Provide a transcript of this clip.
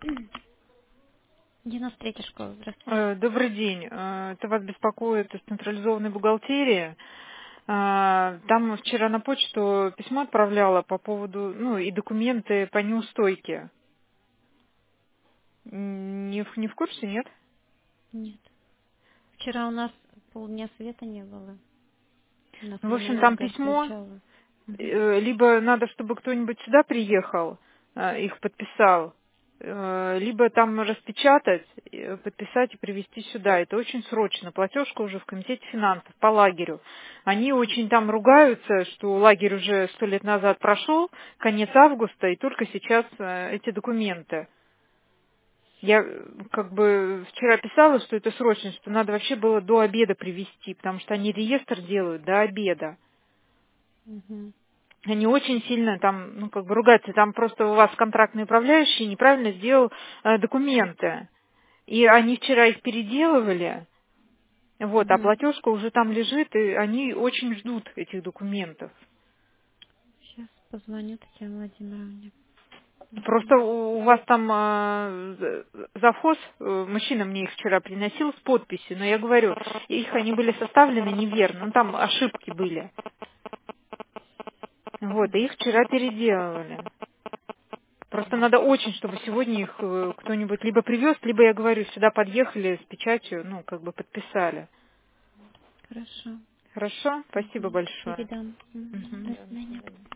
93-я школа, здравствуйте. Добрый день. Это вас беспокоит из централизованной бухгалтерии. Там вчера на почту письмо отправляла по поводу, ну, и документы по неустойке. Не в курсе, нет? Нет. Вчера у нас полдня света не было. У нас Ну, в общем, там энергия письмо. отключала. Мгм. Либо надо, чтобы кто-нибудь сюда приехал, их подписал, либо там распечатать, подписать и привезти сюда. Это очень срочно. Платежка уже в комитете финансов по лагерю. Они очень там ругаются, что лагерь уже 100 лет назад прошел, конец августа, и только сейчас эти документы. Я как бы вчера писала, что это срочно, что надо вообще было до обеда привезти, потому что они реестр делают до обеда. Мгм. Они очень сильно там, ну, как бы ругаются. Там просто у вас контрактный управляющий неправильно сделал документы. И они вчера их переделывали, вот, а Мгм. платежка уже там лежит, и они очень ждут этих документов. Сейчас позвоню Татьяне Владимировне. Мгм. Просто у вас там завхоз, мужчина мне их вчера приносил с подписью, но я говорю, их они были составлены неверно, ну там ошибки были. Вот, и их вчера переделывали. Просто надо очень, чтобы сегодня их кто-нибудь либо привез, либо, я говорю, сюда подъехали с печатью, ну, как бы подписали. Хорошо. Хорошо? Спасибо Мгм. большое. Передам. Мгм. Мгм. До свидания.